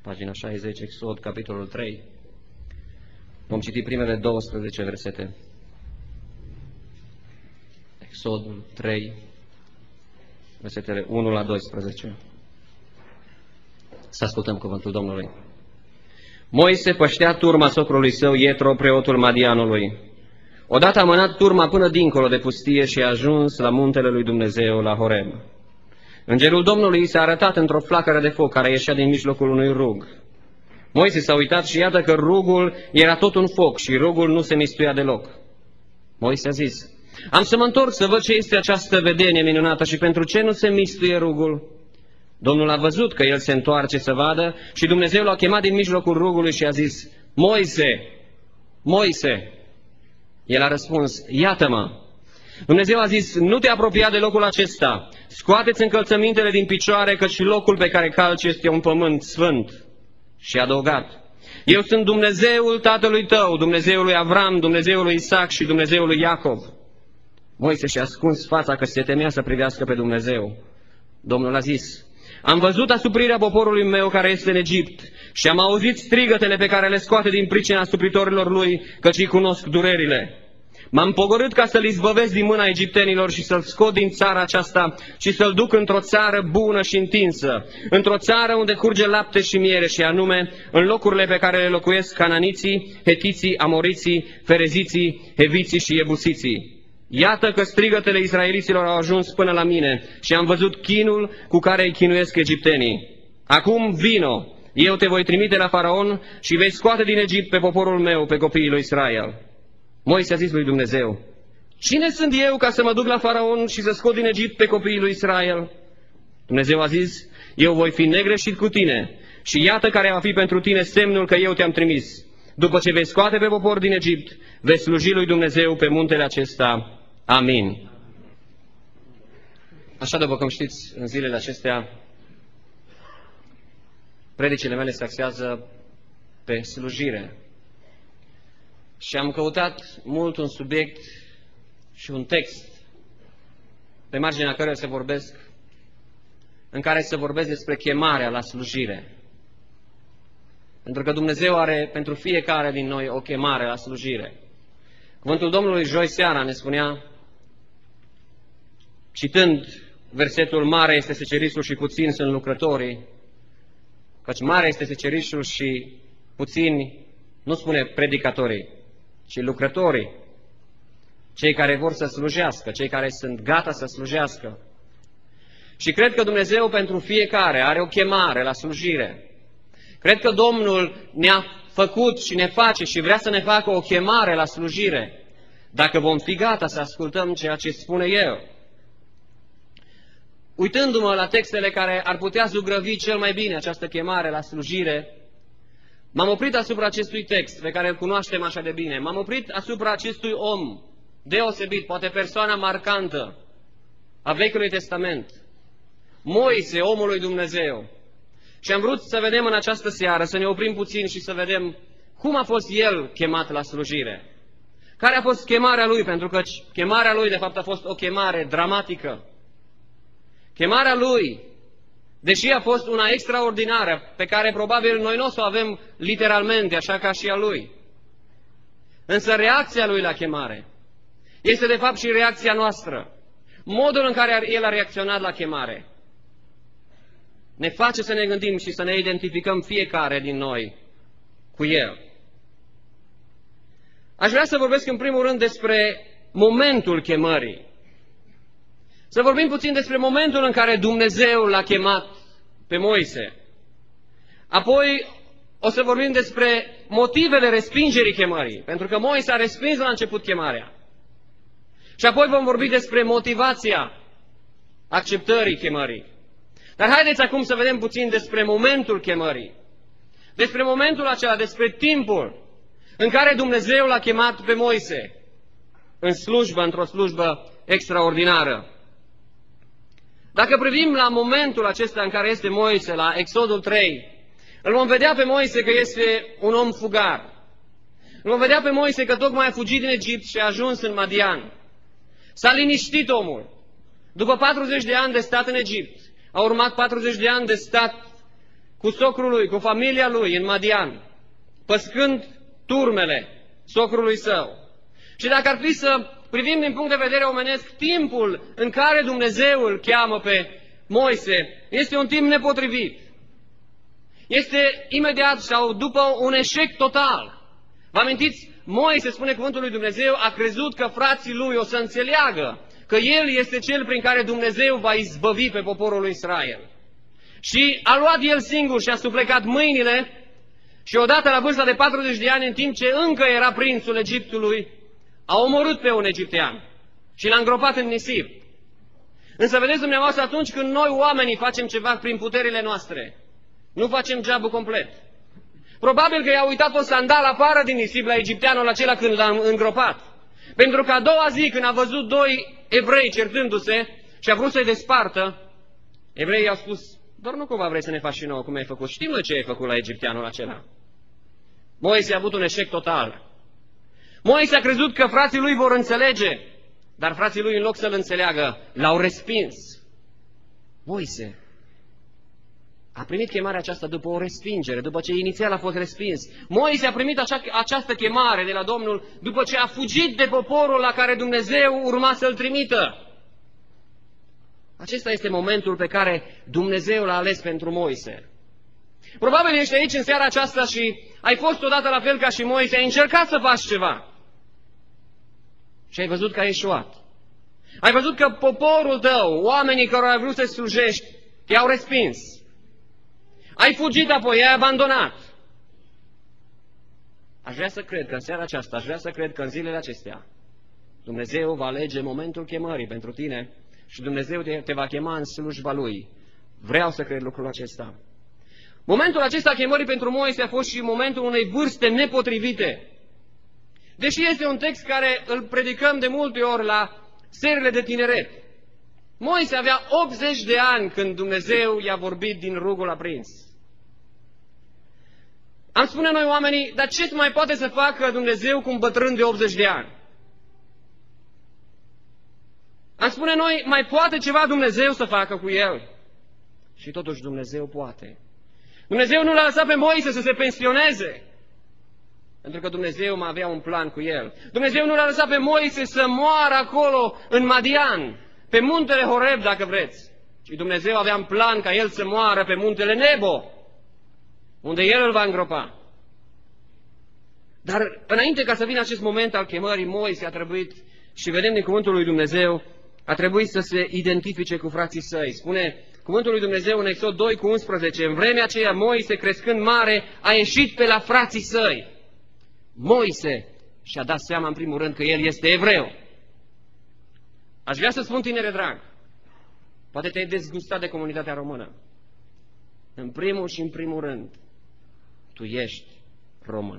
pagina 60, Exod, capitolul 3. Vom citi primele 12 versete. Exodul 3, versetele 1 la 12. Să ascultăm cuvântul Domnului. Moise păștea turma socrului său, Ietro, preotul Madianului. Odată a mânat turma până dincolo de pustie și a ajuns la muntele lui Dumnezeu, la Horeb. Îngerul Domnului i s-a arătat într-o flacără de foc care ieșea din mijlocul unui rug. Moise s-a uitat și iată că rugul era tot un foc și rugul nu se mistuia deloc. Moise a zis: am să mă întorc să văd ce este această vedenie minunată și pentru ce nu se mistuie rugul. Domnul a văzut că el se întoarce să vadă și Dumnezeu l-a chemat din mijlocul rugului și a zis: Moise, Moise! El a răspuns: iată-mă! Dumnezeu a zis: nu te apropia de locul acesta, scoateți încălțămintele din picioare, căci locul pe care calci este un pământ sfânt. Și a adăugat: eu sunt Dumnezeul tatălui tău, Dumnezeul lui Avram, Dumnezeul lui Isaac și Dumnezeul lui Iacov. Moise și-a ascuns fața că se temea să privească pe Dumnezeu. Domnul a zis: am văzut asuprirea poporului meu care este în Egipt și am auzit strigătele pe care le scoate din pricina asupritorilor lui, căci îi cunosc durerile. M-am pogorât ca să-l izbăvesc din mâna egiptenilor și să-l scot din țara aceasta și să-l duc într-o țară bună și întinsă, într-o țară unde curge lapte și miere, și anume în locurile pe care le locuiesc cananiții, hetiții, amoriții, fereziții, heviții și iebusiții. Iată că strigătele israeliților au ajuns până la mine și am văzut chinul cu care îi chinuiesc egiptenii. Acum vino, eu te voi trimite la Faraon și vei scoate din Egipt pe poporul meu, pe copiii lui Israel. Moise a zis lui Dumnezeu: cine sunt eu ca să mă duc la Faraon și să scot din Egipt pe copiii lui Israel? Dumnezeu a zis: eu voi fi negreșit cu tine și iată care va fi pentru tine semnul că eu te-am trimis. După ce vei scoate pe popor din Egipt, vei sluji lui Dumnezeu pe muntele acesta. Amin. Așa, după cum știți, în zilele acestea, predicile mele se axează pe slujire. Și am căutat mult un subiect și un text pe marginea căruia se vorbesc, în care se vorbesc despre chemarea la slujire. Pentru că Dumnezeu are pentru fiecare din noi o chemare la slujire. Cuvântul Domnului joi seara ne spunea, citând versetul: mare este secerișul și puțini sunt lucrătorii, căci mare este secerișul și puțini, nu spune predicatorii, ci lucrătorii, cei care vor să slujească, cei care sunt gata să slujească. Și cred că Dumnezeu pentru fiecare are o chemare la slujire. Cred că Domnul ne-a făcut și ne face și vrea să ne facă o chemare la slujire, dacă vom fi gata să ascultăm ceea ce spune El. Uitându-mă la textele care ar putea zugrăvi cel mai bine această chemare la slujire, m-am oprit asupra acestui text pe care îl cunoaștem așa de bine. M-am oprit asupra acestui om deosebit, poate persoana marcantă a Vechiului Testament, Moise, omul lui Dumnezeu. Și am vrut să vedem în această seară, să ne oprim puțin și să vedem cum a fost el chemat la slujire. Care a fost chemarea lui, pentru că chemarea lui de fapt a fost o chemare dramatică. Chemarea lui, deși a fost una extraordinară, pe care probabil noi nu o să o avem literalmente, așa ca și a lui. Însă reacția lui la chemare este de fapt și reacția noastră. Modul în care el a reacționat la chemare ne face să ne gândim și să ne identificăm fiecare din noi cu el. Aș vrea să vorbesc în primul rând despre momentul chemării. Să vorbim puțin despre momentul în care Dumnezeu l-a chemat pe Moise. Apoi o să vorbim despre motivele respingerii chemării, pentru că Moise a respins la început chemarea. Și apoi vom vorbi despre motivația acceptării chemării. Dar haideți acum să vedem puțin despre momentul chemării. Despre momentul acela, despre timpul în care Dumnezeu l-a chemat pe Moise în slujbă, într-o slujbă extraordinară. Dacă privim la momentul acesta în care este Moise, la Exodul 3, îl vom vedea pe Moise că este un om fugar. Îl vom vedea pe Moise că tocmai a fugit din Egipt și a ajuns în Madian. S-a liniștit omul. După 40 de ani de stat în Egipt, au urmat 40 de ani de stat cu socrul lui, cu familia lui în Madian, păscând turmele socrului său. Și dacă ar fi să privim din punct de vedere omenesc, timpul în care Dumnezeu îl cheamă pe Moise este un timp nepotrivit. Este imediat sau după un eșec total. Vă amintiți? Moise, spune cuvântul lui Dumnezeu, a crezut că frații lui o să înțeleagă că el este cel prin care Dumnezeu va izbăvi pe poporul lui Israel. Și a luat el singur și a suplecat mâinile și odată la vârsta de 40 de ani, în timp ce încă era prințul Egiptului, a omorât pe un egiptean și l-a îngropat în nisip. Însă vedeți dumneavoastră, atunci când noi oamenii facem ceva prin puterile noastre, nu facem jobul complet. Probabil că i-a uitat o sandală afară din nisip la egipteanul acela când l-a îngropat. Pentru că a doua zi, când a văzut doi evrei certându-se și a vrut să-i despartă, evreii i-au spus: doar nu cumva vrei să ne faci și nouă cum ai făcut? Știm noi ce ai făcut la egipteanul acela. Moise a avut un eșec total. Moise a crezut că frații lui vor înțelege, dar frații lui, în loc să-l înțeleagă, l-au respins. Moise a primit chemarea aceasta după o respingere, după ce inițial a fost respins. Moise a primit această chemare de la Domnul după ce a fugit de poporul la care Dumnezeu urma să-l trimită. Acesta este momentul pe care Dumnezeu l-a ales pentru Moise. Probabil ești aici în seara aceasta și ai fost odată la fel ca și Moise, ai încercat să faci ceva și ai văzut că ai eșuat. Ai văzut că poporul tău, oamenii care ai vrut să slujești, te-au respins. Ai fugit apoi, ai abandonat. Aș vrea să cred că în seara aceasta, aș vrea să cred că în zilele acestea, Dumnezeu va alege momentul chemării pentru tine și Dumnezeu te va chema în slujba Lui. Vreau să cred lucrul acesta. Momentul acesta chemării pentru Moise a fost și momentul unei vârste nepotrivite. Deși este un text care îl predicăm de multe ori la serile de tineret. Moise avea 80 de ani când Dumnezeu i-a vorbit din rugul aprins. Am spune noi oamenii, dar ce mai poate să facă Dumnezeu cu un bătrân de 80 de ani? Am spune noi, mai poate ceva Dumnezeu să facă cu el? Și totuși Dumnezeu poate. Dumnezeu nu l-a lăsat pe Moise să se pensioneze, pentru că Dumnezeu mai avea un plan cu el. Dumnezeu nu l-a lăsat pe Moise să moară acolo în Madian, pe muntele Horeb, dacă vreți. Și Dumnezeu avea un plan ca el să moară pe muntele Nebo, unde el îl va îngropa. Dar înainte ca să vină acest moment al chemării, Moise a trebuit, și vedem din cuvântul lui Dumnezeu, a trebuit să se identifice cu frații săi. Spune cuvântul lui Dumnezeu în Exod 2:11, în vremea aceea Moise, crescând mare, a ieșit pe la frații săi. Moise și-a dat seama în primul rând că el este evreu. Aș vrea să spun, tinere drag, poate te-ai dezgustat de comunitatea română. În primul și în primul rând, tu ești român.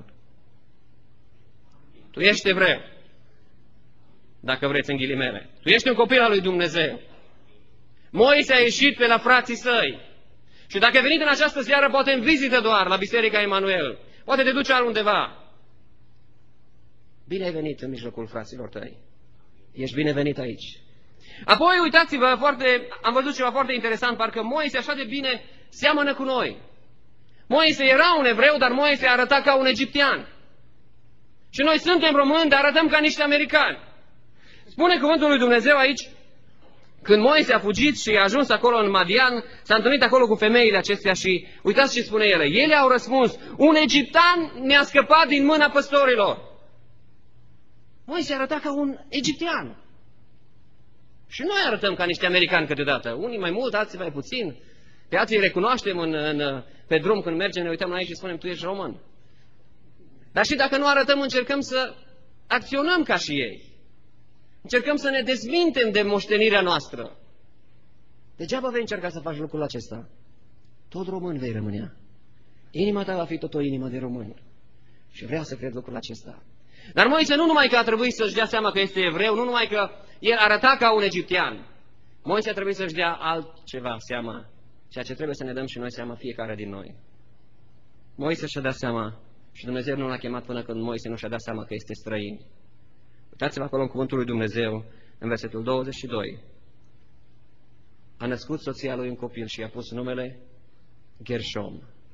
Tu ești evreu, dacă vreți în ghilimele. Tu ești un copil al lui Dumnezeu. Moise a ieșit pe la frații săi. Și dacă ai venit în această seară, poate în vizită doar la Biserica Emanuel, poate te duci altundeva. Bine ai venit în mijlocul fraților tăi. Ești binevenit aici. Apoi, uitați-vă, am văzut ceva foarte interesant, parcă Moise așa de bine seamănă cu noi. Moise era un evreu, dar Moise arăta ca un egiptean. Și noi suntem români, dar arătăm ca niște americani. Spune cuvântul lui Dumnezeu aici, când Moise a fugit și a ajuns acolo în Madian, s-a întâlnit acolo cu femeile acestea și uitați ce spune ele. Ele au răspuns, un egiptean ne-a scăpat din mâna păstorilor. Moise arăta ca un egiptean. Și noi arătăm ca niște americani câteodată. Unii mai mult, alții mai puțin. Pe alții îi recunoaștem pe drum când mergem, ne uităm la ei și spunem, tu ești român. Dar și dacă nu arătăm, încercăm să acționăm ca și ei. Încercăm să ne dezmintem de moștenirea noastră. Degeaba vei încerca să faci lucrul acesta. Tot român vei rămâne. Inima ta va fi tot o inimă de român. Și vreau să cred lucrul acesta. Dar Moise nu numai că a trebuit să-și dea seama că este evreu, nu numai că el arăta ca un egiptean. Moise a trebuit să-și dea altceva seama, ceea ce trebuie să ne dăm și noi seama, fiecare din noi. Moise și-a dat seama și Dumnezeu nu l-a chemat până când Moise nu și-a dat seama că este străin. Uitați-vă acolo în cuvântul lui Dumnezeu, în versetul 22. A născut soția lui un copil și i-a pus numele Gershom.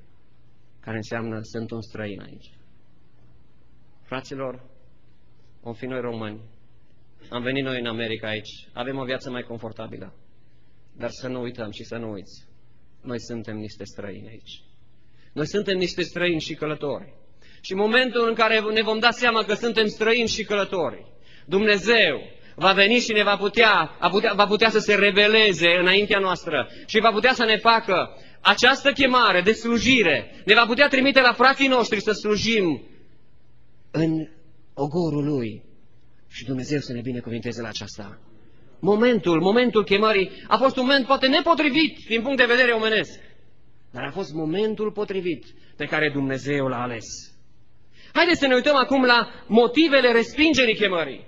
care înseamnă sunt un străin aici. Fraților, vom fi noi români, am venit noi în America aici, avem o viață mai confortabilă, dar să nu uităm și să nu uiți, noi suntem niște străini aici. Noi suntem niște străini și călători. Și în momentul în care ne vom da seama că suntem străini și călători, Dumnezeu va veni și ne va putea să se reveleze înaintea noastră și va putea să ne facă această chemare de slujire, ne va putea trimite la frații noștri să slujim în ogorul Lui și Dumnezeu să ne binecuvinteze la aceasta. Momentul chemării a fost un moment poate nepotrivit din punct de vedere omenesc, dar a fost momentul potrivit pe care Dumnezeu l-a ales. Haideți să ne uităm acum la motivele respingerii chemării.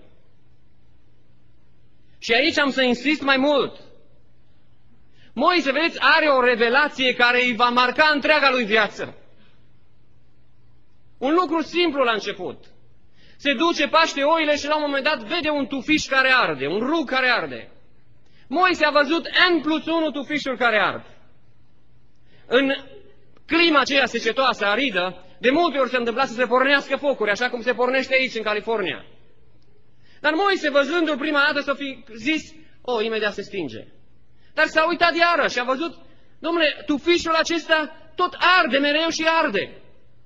Și aici am să insist mai mult. Moise, vedeți, are o revelație care îi va marca întreaga lui viață. Un lucru simplu la început. Se duce, paște oile și la un moment dat vede un tufiș care arde, un rug care arde. Moise a văzut N+1 tufișuri care ard. În clima aceea secetoasă, aridă, de multe ori se întâmpla să se pornească focuri, așa cum se pornește aici, în California. Dar Moise, văzându-l prima dată, s-a fi zis, imediat se stinge. Dar s-a uitat iară și a văzut, domnule, tufișul acesta tot arde mereu și arde.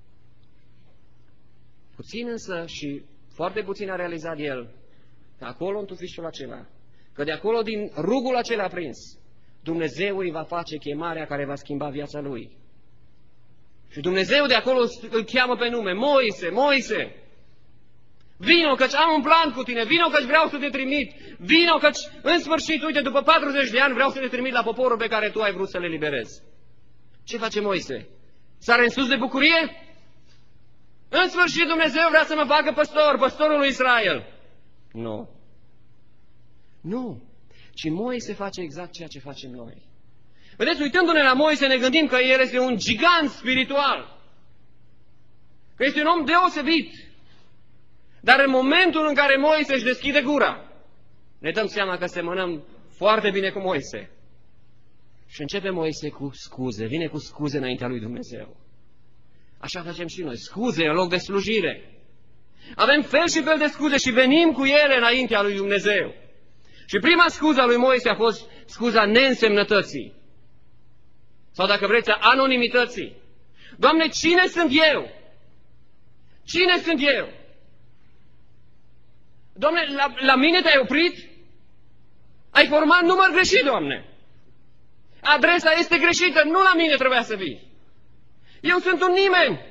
Puțin însă și foarte puțin a realizat el că acolo în tufișul acela, că de acolo din rugul acela aprins, Dumnezeu îi va face chemarea care va schimba viața lui. Și Dumnezeu de acolo îl cheamă pe nume, Moise, Moise, vino căci am un plan cu tine, vino căci vreau să te trimit, vino căci în sfârșit, uite, după 40 de ani vreau să te trimit la poporul pe care tu ai vrut să le liberezi. Ce face Moise? Sare în sus de bucurie? În sfârșit Dumnezeu vrea să mă facă păstorul lui Israel. Nu. Nu. Ci Moise face exact ceea ce facem noi. Vedeți, uitându-ne la Moise, ne gândim că el este un gigant spiritual. Că este un om deosebit. Dar în momentul în care Moise își deschide gura, ne dăm seama că semănăm foarte bine cu Moise. Și începe Moise cu scuze, vine cu scuze înaintea lui Dumnezeu. Așa facem și noi, scuze în loc de slujire. Avem fel și fel de scuze și venim cu ele înaintea lui Dumnezeu. Și prima scuză a lui Moise a fost scuza neînsemnătății. Sau dacă vreți, a anonimității. Doamne, cine sunt eu? Cine sunt eu? Doamne, la mine te-ai oprit? Ai format număr greșit, Doamne. Adresa este greșită, nu la mine trebuia să vii. Eu sunt un nimeni.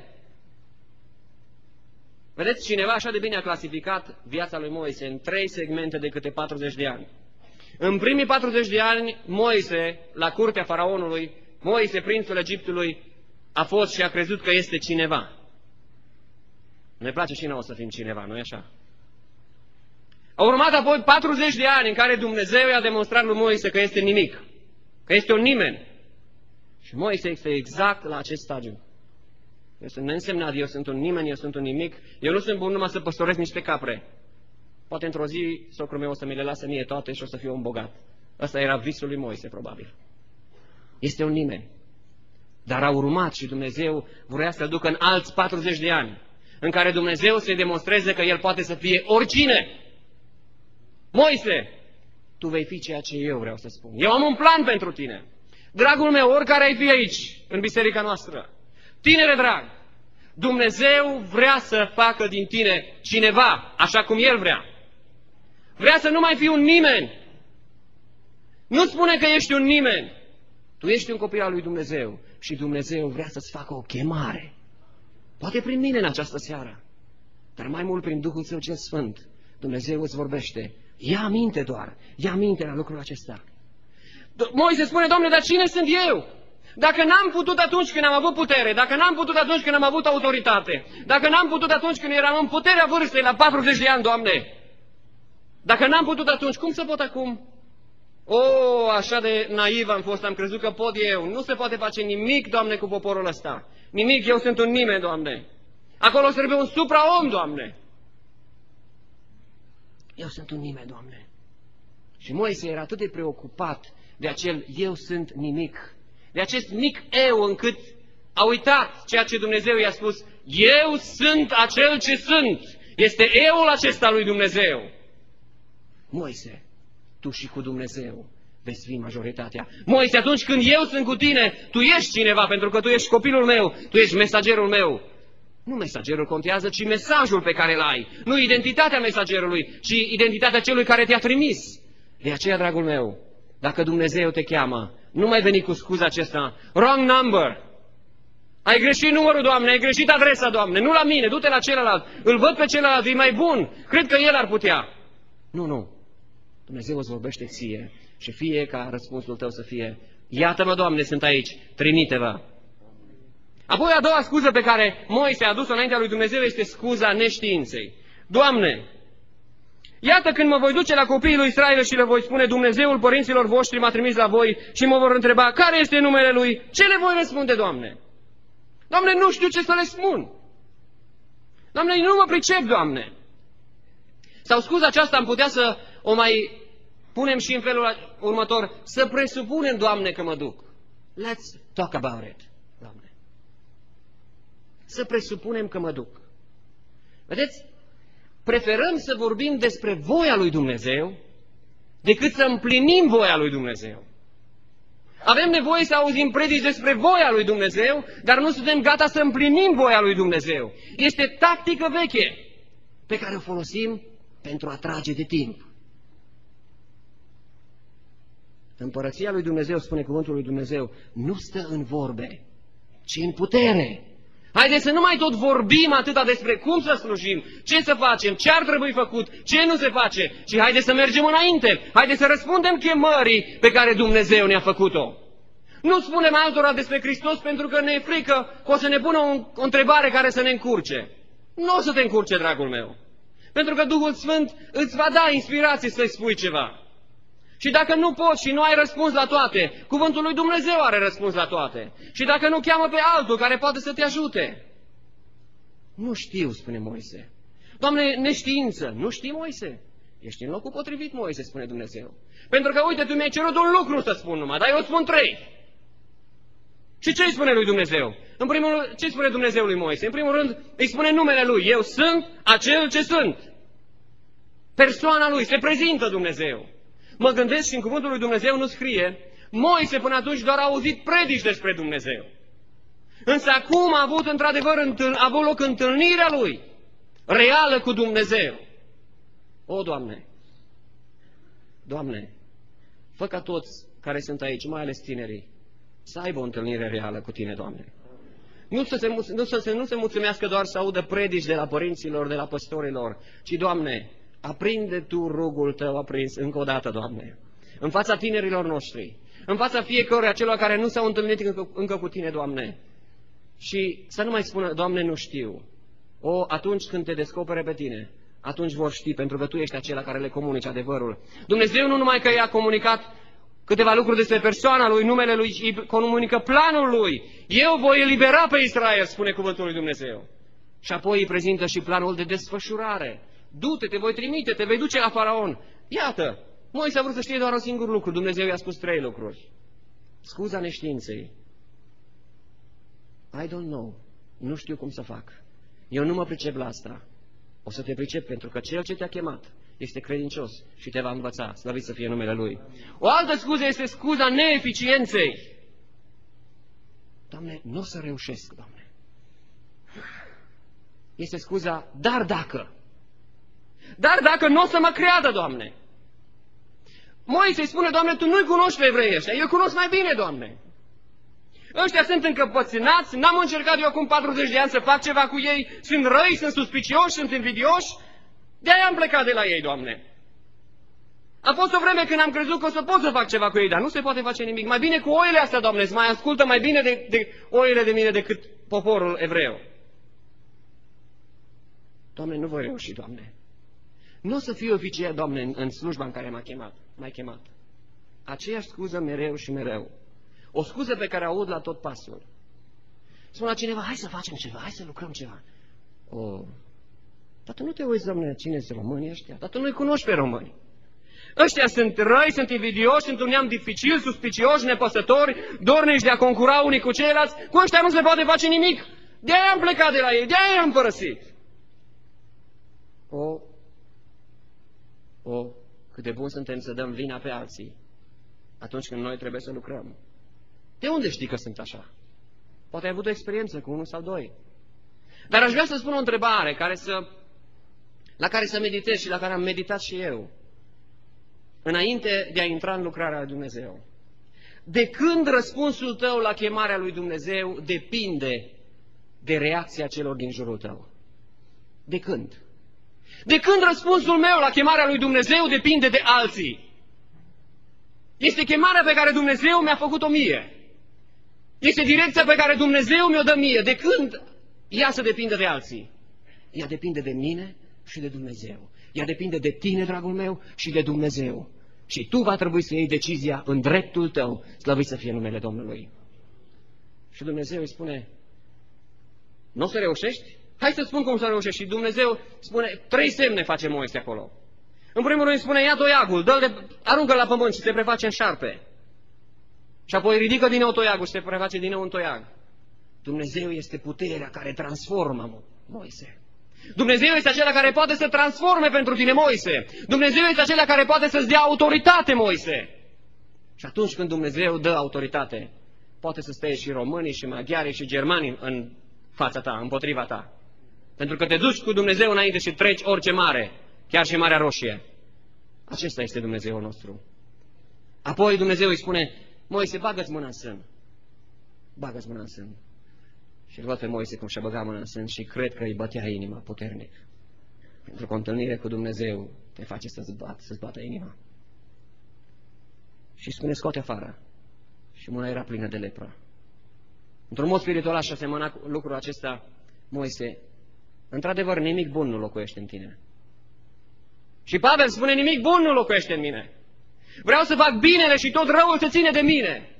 Vedeți, cineva așa de bine a clasificat viața lui Moise în 3 segmente de câte 40 de ani. În primii 40 de ani, Moise, la curtea faraonului, Moise, prințul Egiptului, a fost și a crezut că este cineva. Ne place și nouă să fim cineva, nu-i așa? Au urmat apoi 40 de ani în care Dumnezeu i-a demonstrat lui Moise că este nimic, că este un nimeni. Și Moise este exact la acest stadiu. Eu sunt neînsemnat, eu sunt un nimeni, eu sunt un nimic, eu nu sunt bun numai să păstoresc niște capre. Poate într-o zi socrul meu o să mi le lase mie toate și o să fiu un bogat. Ăsta era visul lui Moise, probabil. Este un nimeni. Dar a urmat și Dumnezeu vrea să-l ducă în alți 40 de ani, în care Dumnezeu să-i demonstreze că el poate să fie oricine. Moise, tu vei fi ceea ce eu vreau să spun. Eu am un plan pentru tine. Dragul meu, oricare ai fi aici, în biserica noastră, tinere drag, Dumnezeu vrea să facă din tine cineva, așa cum El vrea. Vrea să nu mai fii un nimeni. Nu spune că ești un nimeni. Tu ești un copil al lui Dumnezeu și Dumnezeu vrea să-ți facă o chemare. Poate prin mine în această seară, dar mai mult prin Duhul Său cel Sfânt. Dumnezeu îți vorbește. Ia aminte doar, ia aminte la lucrul acesta. Moise spune, Doamne, dar cine sunt eu? Dacă n-am putut atunci când am avut putere, dacă n-am putut atunci când am avut autoritate, dacă n-am putut atunci când eram în puterea vârstei la 40 de ani, Doamne, dacă n-am putut atunci, cum să pot acum? Așa de naiv am fost, am crezut că pot eu. Nu se poate face nimic, Doamne, cu poporul ăsta. Nimic, eu sunt un nimeni, Doamne. Acolo trebuie un supraom, Doamne. Eu sunt un nimeni, Doamne. Și Moise era atât de preocupat de acel eu sunt nimic, de acest mic eu, încât a uitat ceea ce Dumnezeu i-a spus. Eu sunt acel ce sunt. Este euul acesta lui Dumnezeu. Moise, tu și cu Dumnezeu veți fi majoritatea. Moise, atunci când eu sunt cu tine, tu ești cineva, pentru că tu ești copilul meu, tu ești mesagerul meu. Nu mesagerul contează, ci mesajul pe care îl ai. Nu identitatea mesagerului, ci identitatea celui care te-a trimis. De aceea, dragul meu, dacă Dumnezeu te cheamă, nu mai veni cu scuza acesta. Wrong number. Ai greșit numărul, Doamne, ai greșit adresa, Doamne. Nu la mine, du-te la celălalt. Îl văd pe celălalt, e mai bun. Cred că el ar putea. Nu. Dumnezeu îți vorbește ție și fie ca răspunsul tău să fie: iată-mă, Doamne, sunt aici, trimite-vă. Apoi a doua scuză pe care Moise a adus-o înaintea lui Dumnezeu este scuza neștiinței. Doamne, iată când mă voi duce la copiii lui Israel și le voi spune: Dumnezeul părinților voștri m-a trimis la voi, și mă vor întreba care este numele Lui, ce le voi răspunde, Doamne? Doamne, nu știu ce să le spun. Doamne, nu mă pricep, Doamne. Sau scuza aceasta am putea să o mai punem și în felul următor: să presupunem, Doamne, că mă duc. Let's talk about it, Doamne. Să presupunem că mă duc. Vedeți? Preferăm să vorbim despre voia lui Dumnezeu decât să împlinim voia lui Dumnezeu. Avem nevoie să auzim predici despre voia lui Dumnezeu, dar nu suntem gata să împlinim voia lui Dumnezeu. Este tactică veche pe care o folosim pentru a trage de timp. Împărăția lui Dumnezeu, spune cuvântul lui Dumnezeu, nu stă în vorbe, ci în putere. Haideți să nu mai tot vorbim atâta despre cum să slujim, ce să facem, ce ar trebui făcut, ce nu se face, ci haideți să mergem înainte, haideți să răspundem chemării pe care Dumnezeu ne-a făcut-o. Nu spunem altora despre Hristos pentru că ne e frică că o să ne pună o întrebare care să ne încurce. Nu o să te încurce, dragul meu, pentru că Duhul Sfânt îți va da inspirație să-i spui ceva. Și dacă nu poți și nu ai răspuns la toate, cuvântul lui Dumnezeu are răspuns la toate. Și dacă nu, cheamă pe altul care poate să te ajute. Nu știu, spune Moise. Doamne, neștiință. Nu știi, Moise? Ești în locul potrivit, Moise, spune Dumnezeu. Pentru că, uite, tu mi-ai cerut un lucru să spun numai, dar eu spun 3. Și ce îi spune lui Dumnezeu? În primul rând, ce spune Dumnezeu lui Moise? În primul rând, îi spune numele lui. Eu sunt acel ce sunt. Persoana lui, se prezintă Dumnezeu. Mă gândesc și în cuvântul lui Dumnezeu nu scrie: Moise până atunci doar a auzit predici despre Dumnezeu. Însă acum a avut într-adevăr loc întâlnirea lui reală cu Dumnezeu. O, Doamne, Doamne, fă ca toți care sunt aici, mai ales tinerii, să aibă o întâlnire reală cu Tine, Doamne. Nu se mulțumească doar să audă predici de la părinților, de la păstorilor, ci, Doamne, aprinde Tu rugul Tău aprins încă o dată, Doamne, în fața tinerilor noștri, în fața fiecăruia celor care nu s-au întâlnit încă cu Tine, Doamne. Și să nu mai spună: Doamne, nu știu. Atunci când Te descopere pe Tine, atunci vor ști, pentru că Tu ești acela care le comunici adevărul. Dumnezeu nu numai că i-a comunicat câteva lucruri despre persoana Lui, numele Lui, îi comunică planul Lui. Eu voi elibera pe Israel, spune cuvântul lui Dumnezeu. Și apoi îi prezintă și planul de desfășurare. Du-te, te voi trimite, te vei duce la Faraon. Iată, Moise a vrut să știe doar un singur lucru, Dumnezeu i-a spus 3 lucruri. Scuza neștiinței. I don't know. Nu știu cum să fac. Eu nu mă pricep la asta. O să te pricep pentru că Cel ce te-a chemat este credincios și te va învăța, slăvit să fie numele Lui. O altă scuză este scuza neeficienței. Doamne, nu o să reușesc, Doamne. Este scuza, dar dacă. Dar dacă nu o să mă creadă, Doamne. Moise îi spune: Doamne, Tu nu-i cunoști pe evreii ăștia, eu cunosc mai bine, Doamne. Ăștia sunt încăpățânați, n-am încercat eu acum 40 de ani să fac ceva cu ei, sunt răi, sunt suspicioși, sunt invidioși, de-aia am plecat de la ei, Doamne. A fost o vreme când am crezut că o să pot să fac ceva cu ei, dar nu se poate face nimic. Mai bine cu oile astea, Doamne, îți mai ascultă mai bine de oile de mine decât poporul evreu. Doamne, nu voi reuși, Doamne. Nu o să fiu oficial, Doamne, în slujba în care m-ai chemat. Aceeași scuză mereu și mereu. O scuză pe care o aud la tot pasul. Spune la cineva: hai să facem ceva, hai să lucrăm ceva. Dar tu nu te uiți, Doamne, cine sunt românii ăștia? Dar tu nu-i cunoști pe români. Ăștia sunt răi, sunt invidioși, sunt un neam dificil, suspicioși, nepăsători, dornici de a concura unii cu ceilalți. Cu ăștia nu se poate face nimic. De-aia am plecat de la ei, de-aia am părăsit. Cât de bun suntem să dăm vina pe alții atunci când noi trebuie să lucrăm. De unde știi că sunt așa? Poate ai avut o experiență cu unul sau doi. Dar aș vrea să spun o întrebare la care să meditez și la care am meditat și eu, înainte de a intra în lucrarea lui Dumnezeu. De când răspunsul tău la chemarea lui Dumnezeu depinde de reacția celor din jurul tău? De când? De când răspunsul meu la chemarea lui Dumnezeu depinde de alții? Este chemarea pe care Dumnezeu mi-a făcut-o mie. Este direcția pe care Dumnezeu mi-o dă mie. De când ea să depinde de alții? Ea depinde de mine și de Dumnezeu. Ea depinde de tine, dragul meu, și de Dumnezeu. Și tu va trebui să iei decizia în dreptul tău, slăvit să fie numele Domnului. Și Dumnezeu îi spune, nu o să reușești? Hai să spun cum să reușești. Și Dumnezeu spune, 3 semne face Moise acolo. În primul rând spune, ia toiagul, aruncă-l la pământ și se preface în șarpe. Și apoi ridică din nou toiagul și se preface din nou în toiag. Dumnezeu este puterea care transformă Moise. Dumnezeu este acela care poate să transforme pentru tine, Moise. Dumnezeu este acela care poate să-ți dea autoritate, Moise. Și atunci când Dumnezeu dă autoritate, poate să stea și românii, și maghiarii, și germanii în fața ta, împotriva ta. Pentru că te duci cu Dumnezeu înainte și treci orice mare, chiar și Marea Roșie. Acesta este Dumnezeul nostru. Apoi Dumnezeu îi spune, Moise, bagă-ți mâna în sân. Bagă-ți mâna în sân. Și îl văd pe Moise cum și-a băgat mâna în sân și cred că îi bătea inima puternic. Pentru că o întâlnire cu Dumnezeu te face să-ți bată inima. Și spune, scoate afară. Și mâna era plină de lepră. Într-un mod spiritual așa semăna lucrul acesta, Moise, într-adevăr nimic bun nu locuiește în tine. Și Pavel spune, nimic bun nu locuiește în mine. Vreau să fac binele și tot răul se ține de mine.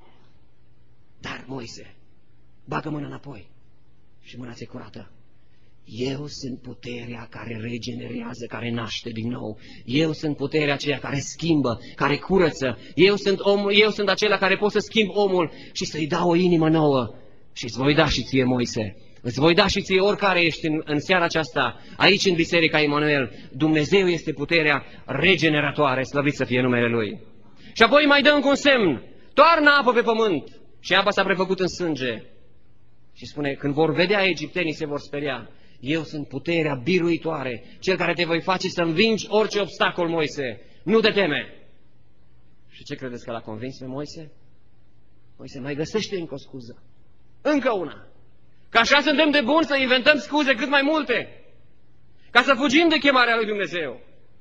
Dar, Moise, bagă mâna înapoi și mâna ți-e curată. Eu sunt puterea care regenerează, care naște din nou. Eu sunt puterea aceea care schimbă, care curăță. Eu sunt acela care pot să schimb omul și să-i dau o inimă nouă. Și îți voi da și ție, Moise. Îți voi da și ție, oricare ești în seara aceasta, aici în Biserica Emanuel. Dumnezeu este puterea regeneratoare, slăvit să fie numele Lui. Și apoi mai dă încă un semn. Toarnă apă pe pământ. Și apa s-a prefăcut în sânge. Și spune, când vor vedea egiptenii, se vor speria. Eu sunt puterea biruitoare, cel care te voi face să învingi orice obstacol, Moise. Nu te teme. Și ce credeți că l-a convins pe Moise? Moise, mai găsește încă o scuză. Încă una. Că așa suntem de buni să inventăm scuze cât mai multe. Ca să fugim de chemarea lui Dumnezeu.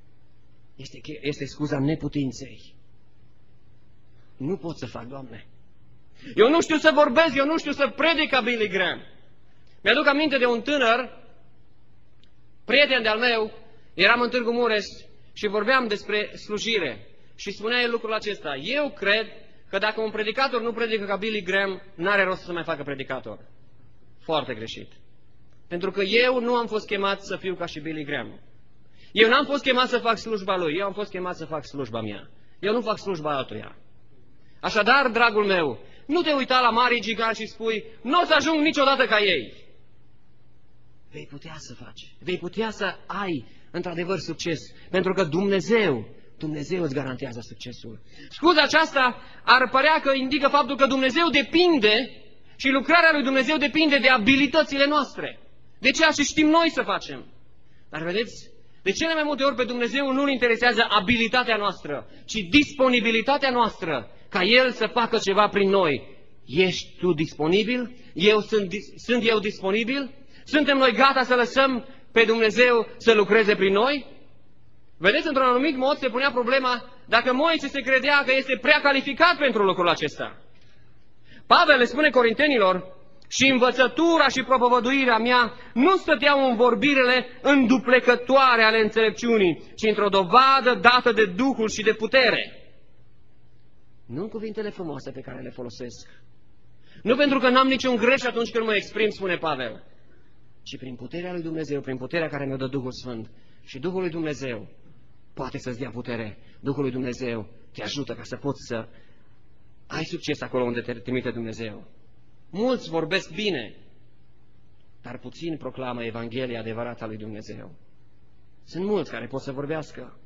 Este scuza neputinței. Nu pot să fac, Doamne. Eu nu știu să vorbesc, eu nu știu să predic ca Billy Graham. Mi-aduc aminte de un tânăr, prieten de-al meu, eram în Târgu Mureș și vorbeam despre slujire. Și spunea el lucrul acesta. Eu cred că dacă un predicator nu predică ca Billy Graham, n-are rost să mai facă predicator. Foarte greșit. Pentru că eu nu am fost chemat să fiu ca și Billy Graham. Eu n-am fost chemat să fac slujba lui, eu am fost chemat să fac slujba mea. Eu nu fac slujba altuia. Așadar, dragul meu, nu te uita la marii giganți și spui, nu o să ajung niciodată ca ei. Vei putea să faci, vei putea să ai într-adevăr succes, pentru că Dumnezeu îți garantează succesul. Scuza aceasta ar părea că indică faptul că Dumnezeu depinde și lucrarea lui Dumnezeu depinde de abilitățile noastre, de ceea ce știm noi să facem. Dar vedeți, de cele mai multe ori pe Dumnezeu nu-L interesează abilitatea noastră, ci disponibilitatea noastră, ca El să facă ceva prin noi. Ești tu disponibil? Sunt eu disponibil? Suntem noi gata să lăsăm pe Dumnezeu să lucreze prin noi? Vedeți, într-un anumit mod se punea problema dacă Moise se credea că este prea calificat pentru lucrul acesta. Pavel le spune Corintenilor, și învățătura și propovăduirea mea nu stăteau în vorbirele înduplecătoare ale înțelepciunii, ci într-o dovadă dată de Duhul și de putere. Nu în cuvintele frumoase pe care le folosesc. Nu pentru că n-am niciun greș atunci când mă exprim, spune Pavel, ci prin puterea lui Dumnezeu, prin puterea care mi-o dă Duhul Sfânt. Și Duhul lui Dumnezeu poate să-ți dea putere. Duhul lui Dumnezeu te ajută ca să poți să ai succes acolo unde te trimite Dumnezeu. Mulți vorbesc bine, dar puțini proclamă Evanghelia adevărată a lui Dumnezeu. Sunt mulți care pot să vorbească.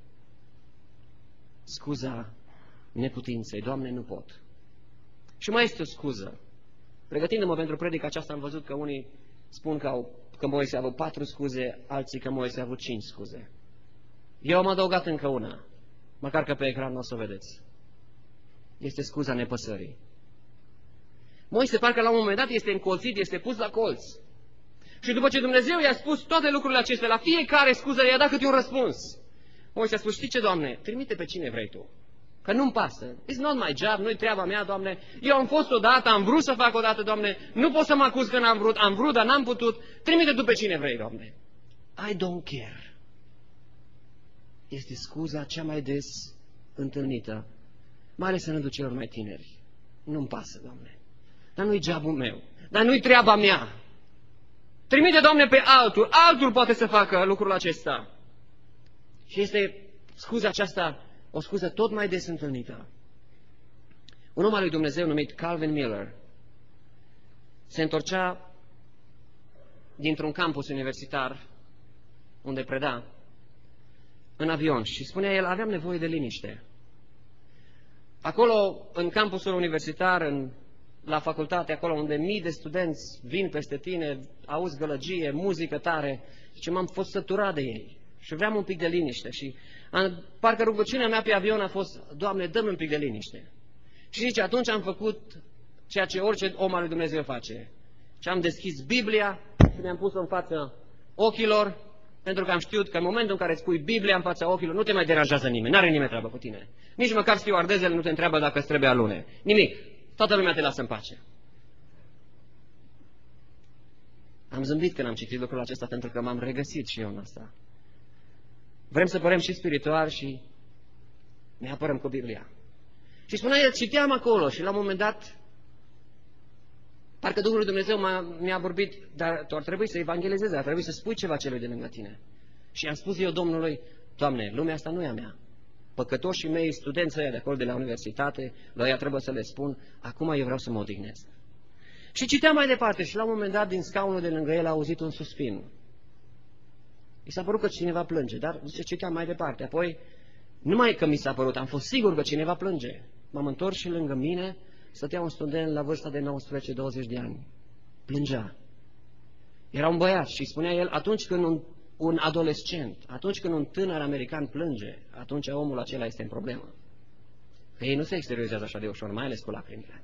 Scuza neputinței, Doamne, nu pot. Și mai este o scuză. Pregătindu-mă pentru predica aceasta am văzut că unii spun că Moise a avut 4 scuze, alții că Moise a avut 5 scuze. Eu am adăugat încă una, măcar că pe ecran nu o să o vedeți. Este scuza nepăsării. Moise parcă la un moment dat este încolțit, este pus la colț. Și după ce Dumnezeu i-a spus toate lucrurile acestea, la fiecare scuză i-a dat câte un răspuns. Moise a spus, știi ce, Doamne, trimite pe cine vrei Tu. Că nu-mi pasă. It's not my job, nu-i treaba mea, Doamne. Eu am fost odată, am vrut să fac odată, Doamne. Nu pot să mă acuz că n-am vrut, am vrut, dar n-am putut. Trimite Tu pe cine vrei, Doamne. I don't care. Este scuza cea mai des întâlnită, mai ales în rândul celor mai tineri. Nu-mi pasă, Doamne. Dar nu-i jobul meu. Dar nu-i treaba mea. Trimite, Doamne, pe altul. Altul poate să facă lucrul acesta. Și este scuza aceasta o scuză tot mai des întâlnită. Un om al lui Dumnezeu numit Calvin Miller se întorcea dintr-un campus universitar unde preda în avion și spunea el, aveam nevoie de liniște. Acolo, în campusul universitar, la facultate, acolo unde mii de studenți vin peste tine, auzi gălăgie, muzică tare, și m-am fost săturat de ei. Și vreau un pic de liniște. Și parcă rugăciunea mea pe avion a fost, Doamne, dă-mi un pic de liniște. Și zice, atunci am făcut ceea ce orice om al lui Dumnezeu face. Și am deschis Biblia și mi-am pus-o în fața ochilor, pentru că am știut că în momentul în care îți pui Biblia în fața ochilor, nu te mai deranjează nimeni, n-are nimeni treabă cu tine. Nici măcar stewardezele nu te întreabă dacă îți trebuie alune. Nimic. Toată lumea te lasă în pace. Am zâmbit când am citit lucrul acesta, pentru că m-am regăsit și eu în asta. Vrem să părem și spiritual și ne apărăm cu Biblia. Și spunea el, citeam acolo și la un moment dat, parcă Duhul lui Dumnezeu mi-a vorbit, dar tu ar trebui să evangelizezi, ar trebui să spui ceva celui de lângă tine. Și am spus eu Domnului, Doamne, lumea asta nu e a mea. Păcătoșii mei, studenții ăia de acolo de la universitate, la ea trebuie să le spun, acum eu vreau să mă odihnesc. Și citeam mai departe și la un moment dat din scaunul de lângă el a auzit un suspin. I s-a părut că cineva plânge, dar zice, citeam mai departe. Apoi, numai că mi s-a părut, am fost sigur că cineva plânge. M-am întors și lângă mine stătea un student la vârsta de 19-20 de ani. Plângea. Era un băiat și spunea el, atunci când un adolescent, atunci când un tânăr american plânge, atunci omul acela este în problemă. Că ei nu se exteriorizează așa de ușor, mai ales cu lacrimile.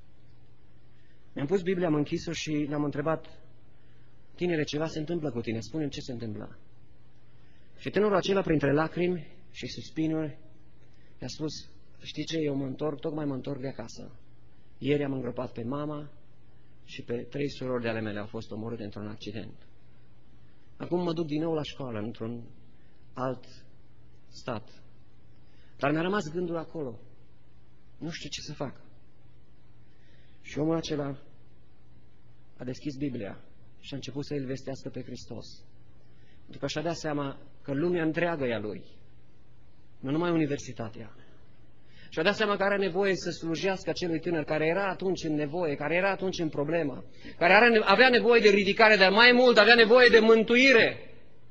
Mi-am pus Biblia, am închis-o și l-am întrebat, tinere, ceva se întâmplă cu tine, spune-mi ce se întâmplă. Și tânărul acela, printre lacrimi și suspinuri, i-a spus, știi ce, eu tocmai mă întorc de acasă. Ieri am îngropat pe mama și pe 3 surori de ale mele au fost omorâte într-un accident. Acum mă duc din nou la școală, într-un alt stat. Dar mi-a rămas gândul acolo. Nu știu ce să fac. Și omul acela a deschis Biblia și a început să îl vestească pe Hristos. Pentru că și-a dat seama că lumea întreagă e a lui, nu numai universitatea. Și-a dat seama că are nevoie să slujească acelui tânăr care era atunci în nevoie, care era atunci în problemă, care avea nevoie de ridicare, dar mai mult avea nevoie de mântuire.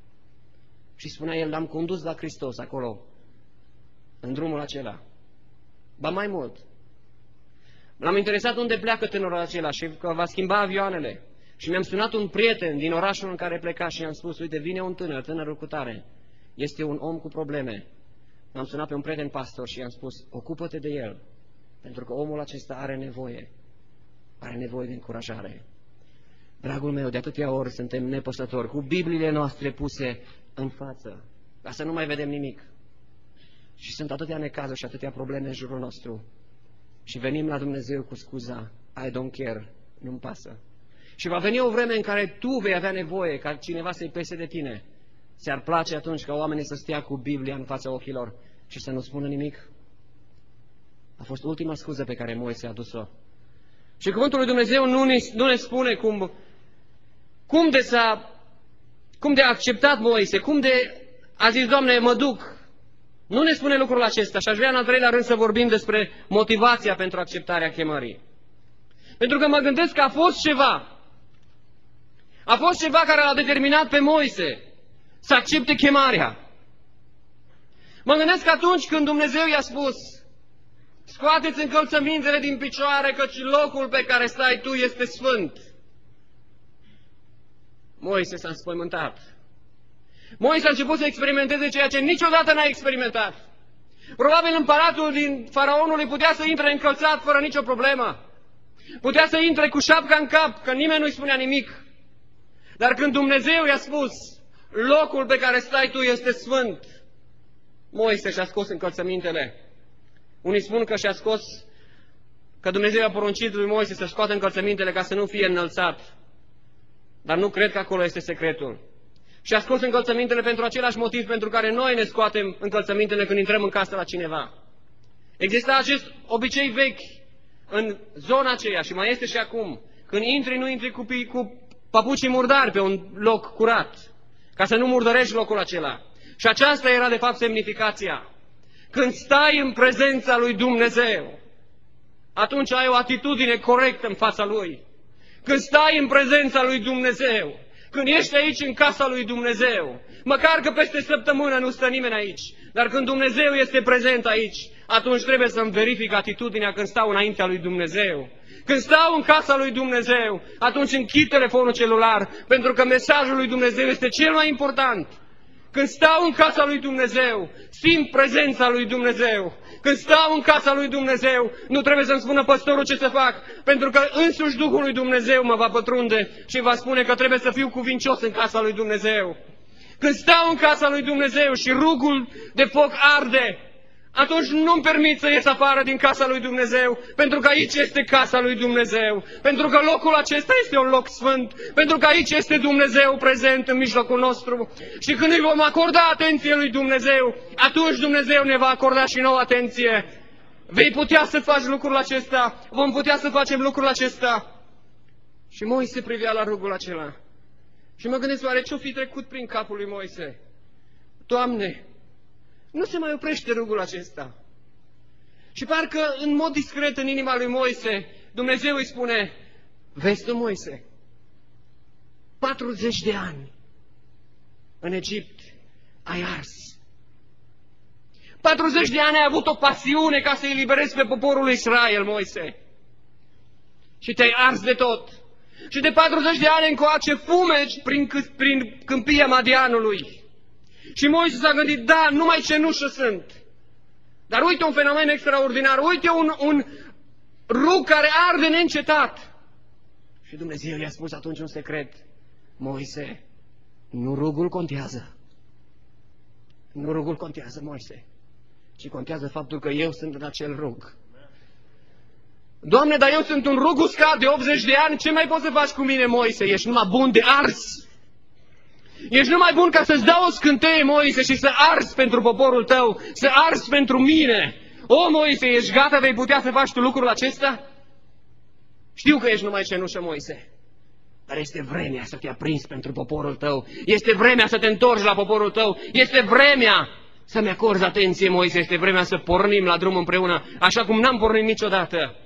Și spunea el, l-am condus la Hristos acolo, în drumul acela. Ba mai mult, l-am interesat unde pleacă tânărul acela și că va schimba avioanele. Și mi-am sunat un prieten din orașul în care pleca și i-am spus, uite, vine un tânărul cu tare, este un om cu probleme. M-am sunat pe un prieten pastor și i-am spus, ocupă-te de el, pentru că omul acesta are nevoie de încurajare. Dragul meu, de atâtea ori suntem nepăsători, cu Bibliile noastre puse în față, ca să nu mai vedem nimic. Și sunt atâtea necazuri și atâtea probleme în jurul nostru. Și venim la Dumnezeu cu scuza, I don't care, nu-mi pasă. Și va veni o vreme în care tu vei avea nevoie ca cineva să-i pese de tine. Ți-ar place atunci ca oamenii să stea cu Biblia în fața ochilor și să nu spună nimic? A fost ultima scuză pe care Moise a adus-o. Și cuvântul lui Dumnezeu nu ne spune cum de a acceptat Moise, cum de a zis, Doamne, mă duc. Nu ne spune lucrul acesta și aș vrea în al treilea rând să vorbim despre motivația pentru acceptarea chemării. Pentru că mă gândesc că a fost ceva care l-a determinat pe Moise să accepte chemarea. Mă gândesc că atunci când Dumnezeu i-a spus: scoateți încălțămintele din picioare, căci locul pe care stai tu este sfânt, Moise s-a înspăimântat. Moise a început să experimenteze ceea ce niciodată n-a experimentat. Probabil împăratul din Faraonului putea să intre încălțat fără nicio problemă. Putea să intre cu șapca în cap, că nimeni nu-i spunea nimic. Dar când Dumnezeu i-a spus: locul pe care stai tu este sfânt, Moise și-a scos încălțămintele. Unii spun că Dumnezeu a poruncit lui Moise să scoată încălțămintele ca să nu fie înălțat. Dar nu cred că acolo este secretul. Și a scos încălțămintele pentru același motiv pentru care noi ne scoatem încălțămintele când intrăm în casă la cineva. Exista acest obicei vechi în zona aceea și mai este și acum. Când intri, nu intri cu papucii murdari pe un loc curat, ca să nu murdărești locul acela. Și aceasta era de fapt semnificația. Când stai în prezența lui Dumnezeu, atunci ai o atitudine corectă în fața Lui. Când stai în prezența lui Dumnezeu, când ești aici în casa lui Dumnezeu, măcar că peste săptămână nu stă nimeni aici, dar când Dumnezeu este prezent aici, atunci trebuie să-mi verific atitudinea când stau înaintea lui Dumnezeu. Când stau în casa lui Dumnezeu, atunci închid telefonul celular, pentru că mesajul lui Dumnezeu este cel mai important. Când stau în casa lui Dumnezeu, simt prezența lui Dumnezeu. Când stau în casa lui Dumnezeu, nu trebuie să-mi spună păstorul ce să fac, pentru că însuși Duhul lui Dumnezeu mă va pătrunde și va spune că trebuie să fiu cuvincios în casa lui Dumnezeu. Când stau în casa lui Dumnezeu și rugul de foc arde, atunci nu-mi permit să ies afară din casa lui Dumnezeu, pentru că aici este casa lui Dumnezeu, pentru că locul acesta este un loc sfânt, pentru că aici este Dumnezeu prezent în mijlocul nostru. Și când îi vom acorda atenție lui Dumnezeu, atunci Dumnezeu ne va acorda și nouă atenție. Vei putea să faci lucrul acesta, vom putea să facem lucrul acesta. Și Moise privea la rugul acela. Și mă gândesc, oare ce-o fi trecut prin capul lui Moise? Doamne, nu se mai oprește rugul acesta. Și parcă în mod discret în inima lui Moise, Dumnezeu îi spune: vezi tu, Moise, 40 de ani în Egipt ai ars. 40 de ani ai avut o pasiune ca să eliberezi pe poporul lui Israel, Moise. Și te-ai ars de tot. Și de 40 de ani încoace fumegi prin câmpia Madianului. Și Moise s-a gândit: da, numai cenușă sunt. Dar uite un fenomen extraordinar, uite un rug care arde neîncetat. Și Dumnezeu i-a spus atunci un secret: Moise, nu rugul contează. Nu rugul contează, Moise, ci contează faptul că eu sunt în acel rug. Doamne, dar eu sunt un rug uscat de 80 de ani, ce mai poți să faci cu mine, Moise? Ești numai bun de ars. Ești numai bun ca să-ți dau o scânteie, Moise, și să arzi pentru poporul tău, să arzi pentru mine. O, Moise, ești gata? Vei putea să faci tu lucrul acesta? Știu că ești numai cenușă, Moise, dar este vremea să te aprinzi pentru poporul tău. Este vremea să te întorci la poporul tău. Este vremea să-mi acorzi atenție, Moise. Este vremea să pornim la drum împreună, așa cum n-am pornit niciodată.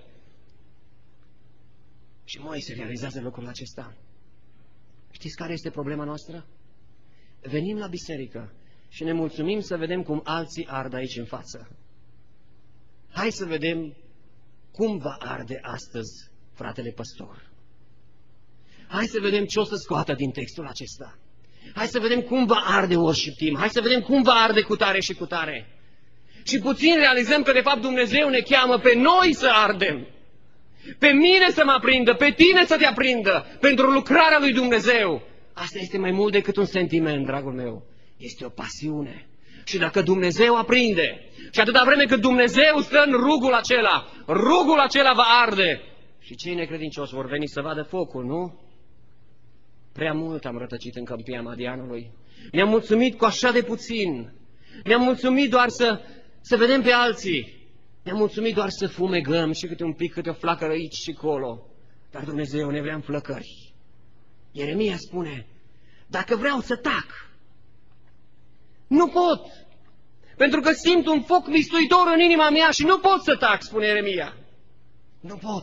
Și Moise realizează lucrul acesta. Știți care este problema noastră? Venim la biserică și ne mulțumim să vedem cum alții ard aici în față. Hai să vedem cum va arde astăzi fratele păstor. Hai să vedem ce o să scoată din textul acesta. Hai să vedem cum va arde worship team. Hai să vedem cum va arde cu tare și cu tare. Și puțin realizăm că de fapt Dumnezeu ne cheamă pe noi să ardem. Pe mine să mă aprindă, pe tine să te aprindă, pentru lucrarea lui Dumnezeu. Asta este mai mult decât un sentiment, dragul meu. Este o pasiune. Și dacă Dumnezeu aprinde, și atâta vreme cât Dumnezeu stă în rugul acela va arde. Și cei necredincioși vor veni să vadă focul, nu? Prea mult am rătăcit în câmpia Madianului. Ne-am mulțumit cu așa de puțin. Ne-am mulțumit doar să vedem pe alții. Ne-am mulțumit doar să fumegăm și câte un pic, câte o flacără aici și colo. Dar Dumnezeu ne vrea în flăcări. Ieremia spune: dacă vreau să tac, nu pot. Pentru că simt un foc mistuitor în inima mea și nu pot să tac, spune Ieremia. Nu pot.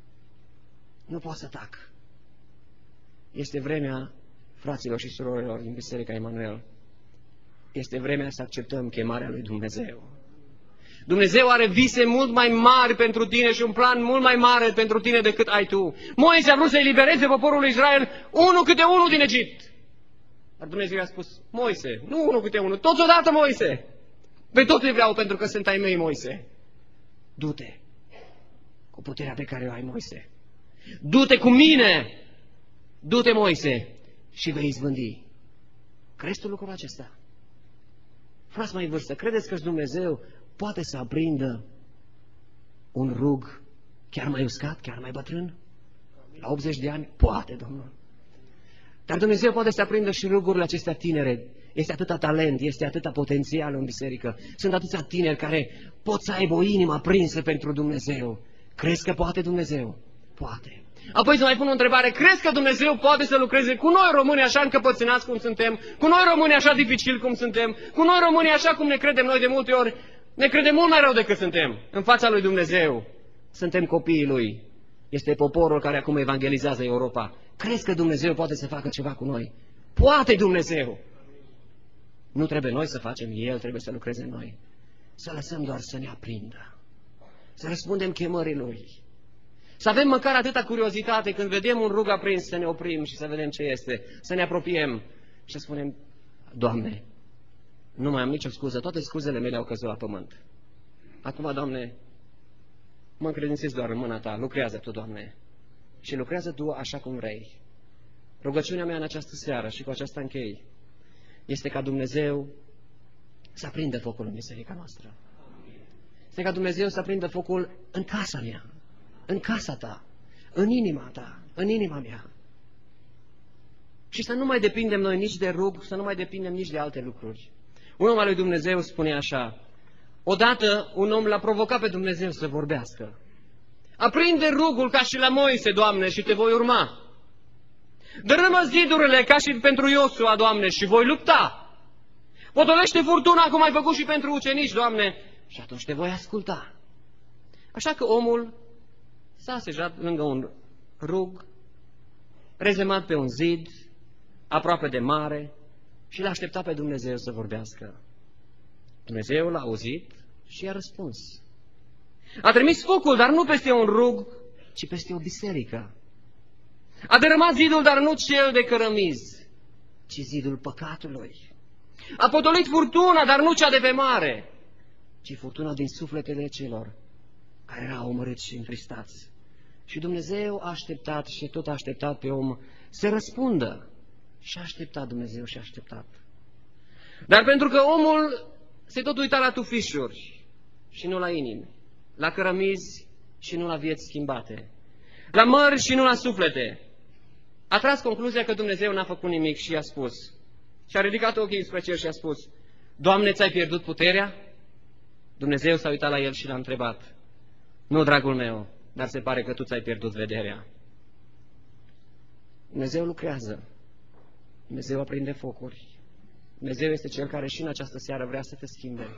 Nu pot să tac. Este vremea, fraților și surorilor din Biserica Emanuel, este vremea să acceptăm chemarea lui Dumnezeu. Dumnezeu are vise mult mai mari pentru tine și un plan mult mai mare pentru tine decât ai tu. Moise a vrut să elibereze poporul lui Israel unul câte unul din Egipt. Dar Dumnezeu i-a spus, Moise, nu unul câte unul, toți odată, Moise. Pe tot le vreau pentru că sunt ai mei, Moise. Du-te cu puterea pe care o ai, Moise. Du-te cu mine. Du-te, Moise, și vei izbândi. Crezi tu lucrul acesta? Frați mai în vârstă, credeți că Dumnezeu poate să aprindă un rug chiar mai uscat, chiar mai bătrân? La 80 de ani? Poate, Domnul. Dar Dumnezeu poate să aprindă și rugurile acestea tinere. Este atâta talent, este atâta potențial în biserică. Sunt atâția tineri care pot să aibă o inimă aprinsă pentru Dumnezeu. Crezi că poate Dumnezeu? Poate. Apoi să mai pun o întrebare. Crezi că Dumnezeu poate să lucreze cu noi români așa încăpățânați cum suntem? Cu noi români așa dificil cum suntem? Cu noi români așa cum ne credem noi de multe ori? Ne credem mult mai rău decât suntem. În fața lui Dumnezeu suntem copiii Lui. Este poporul care acum evangelizează Europa. Crezi că Dumnezeu poate să facă ceva cu noi? Poate Dumnezeu! Nu trebuie noi să facem, El trebuie să lucreze în noi. Să lăsăm doar să ne aprindă. Să răspundem chemării Lui. Să avem măcar atâta curiozitate când vedem un rug aprins să ne oprim și să vedem ce este. Să ne apropiem și să spunem, Doamne, nu mai am nicio scuză, toate scuzele mele au căzut la pământ. Acum, Doamne, mă încredințez doar în mâna Ta, lucrează Tu, Doamne. Și lucrează Tu așa cum vrei. Rugăciunea mea în această seară și cu aceasta închei este ca Dumnezeu să aprindă focul în biserica noastră. Este ca Dumnezeu să aprindă focul în casa mea, în casa Ta, în inima Ta, în inima mea. Și să nu mai depindem noi nici de rug, să nu mai depindem nici de alte lucruri. Un om al lui Dumnezeu spune așa, odată un om l-a provocat pe Dumnezeu să vorbească. Aprinde rugul ca și la Moise, Doamne, și te voi urma. Dărâmă zidurile ca și pentru Iosua, Doamne, și voi lupta. Potolește furtuna cum ai făcut și pentru ucenici, Doamne, și atunci te voi asculta. Așa că omul s-a așezat lângă un rug, rezemat pe un zid, aproape de mare, și l-a așteptat pe Dumnezeu să vorbească. Dumnezeu l-a auzit și i-a răspuns. A trimis focul, dar nu peste un rug, ci peste o biserică. A dărâmat zidul, dar nu cel de cărămizi, ci zidul păcatului. A potolit furtuna, dar nu cea de pe mare, ci furtuna din sufletele celor care erau omorâți și întristați. Și Dumnezeu a așteptat și tot a așteptat pe om să răspundă. Și a așteptat Dumnezeu și a așteptat. Dar pentru că omul se tot uita la tufișuri și nu la inimi, la cărămizi și nu la vieți schimbate, la mări și nu la suflete, a tras concluzia că Dumnezeu n-a făcut nimic și i-a spus, și a ridicat ochii spre cer și a spus, Doamne, ți-ai pierdut puterea? Dumnezeu s-a uitat la el și l-a întrebat, nu, dragul meu, dar se pare că tu ți-ai pierdut vederea. Dumnezeu lucrează. Dumnezeu aprinde focuri. Dumnezeu este Cel care și în această seară vrea să te schimbe.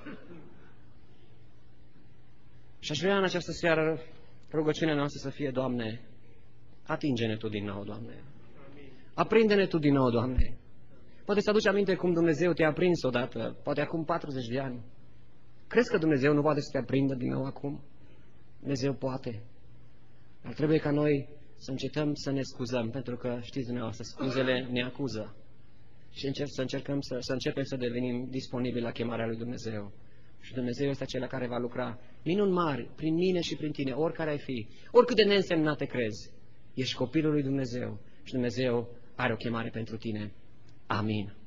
Și aș vrea în această seară rugăciunea noastră să fie, Doamne, atinge-ne Tu din nou, Doamne. Aprinde-ne Tu din nou, Doamne. Poate să aduci aminte cum Dumnezeu te-a aprins odată, poate acum 40 de ani. Crezi că Dumnezeu nu poate să te aprindă din nou acum? Dumnezeu poate. Dar trebuie ca noi să încetăm să ne scuzăm, pentru că, știți dumneavoastră, scuzele ne acuză. Și să începem să devenim disponibili la chemarea lui Dumnezeu. Și Dumnezeu este acela care va lucra minuni mari prin mine și prin tine, oricare ai fi, oricât de neînsemnate crezi. Ești copilul lui Dumnezeu și Dumnezeu are o chemare pentru tine. Amin.